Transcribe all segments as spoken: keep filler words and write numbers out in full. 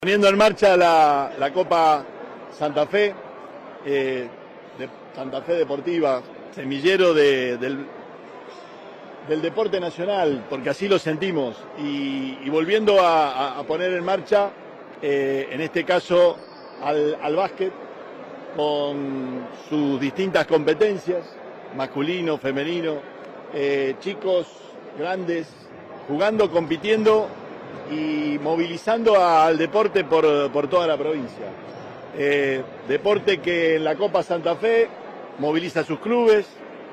Poniendo en marcha la, la Copa Santa Fe, eh, de Santa Fe Deportiva, semillero de, del, del deporte nacional, porque así lo sentimos, y, y volviendo a, a poner en marcha, eh, en este caso, al, al básquet, con sus distintas competencias, masculino, femenino, eh, chicos, grandes, jugando, compitiendo y movilizando al deporte por, por toda la provincia. Eh, deporte que en la Copa Santa Fe moviliza a sus clubes,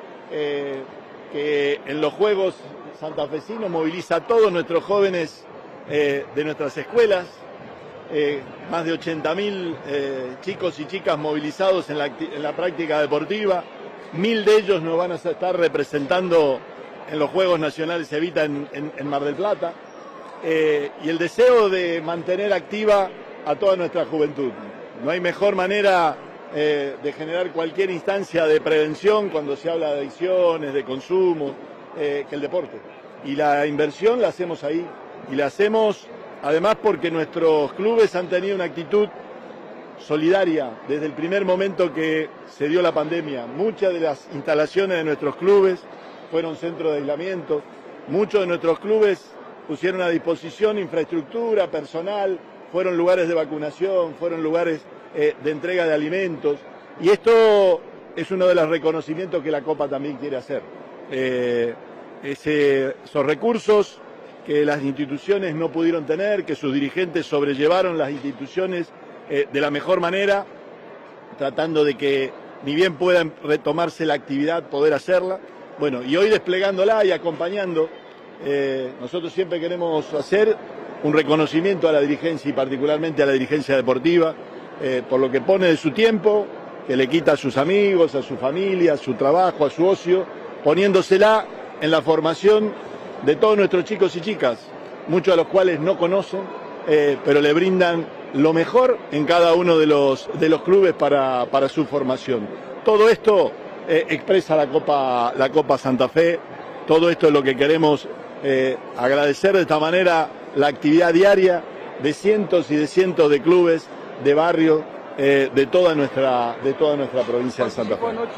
eh, que en los Juegos santafesinos moviliza a todos nuestros jóvenes eh, de nuestras escuelas, eh, más de ochenta mil eh, chicos y chicas movilizados en la, en la práctica deportiva, mil de ellos nos van a estar representando en los Juegos Nacionales Evita en, en, en Mar del Plata. Eh, y el deseo de mantener activa a toda nuestra juventud. No hay mejor manera eh, de generar cualquier instancia de prevención cuando se habla de adicciones, de consumo, eh, que el deporte. Y la inversión la hacemos ahí, y la hacemos además porque nuestros clubes han tenido una actitud solidaria desde el primer momento que se dio la pandemia. Muchas de las instalaciones de nuestros clubes fueron centros de aislamiento, muchos de nuestros clubes pusieron a disposición infraestructura, personal, fueron lugares de vacunación, fueron lugares eh, de entrega de alimentos. Y esto es uno de los reconocimientos que la Copa también quiere hacer. Eh, ese, esos recursos que las instituciones no pudieron tener, que sus dirigentes sobrellevaron las instituciones eh, de la mejor manera, tratando de que ni bien puedan retomarse la actividad, poder hacerla. Bueno, y hoy desplegándola y acompañando. Eh, nosotros siempre queremos hacer un reconocimiento a la dirigencia y particularmente a la dirigencia deportiva eh, por lo que pone de su tiempo, que le quita a sus amigos, a su familia, a su trabajo, a su ocio, poniéndosela en la formación de todos nuestros chicos y chicas, muchos de los cuales no conocen, eh, pero le brindan lo mejor en cada uno de los, de los clubes para, para su formación. Todo esto eh, expresa la Copa, la Copa Santa Fe, todo esto es lo que queremos Eh, agradecer de esta manera la actividad diaria de cientos y de cientos de clubes, de barrios, eh, de toda nuestra, de toda nuestra provincia de Santa Fe.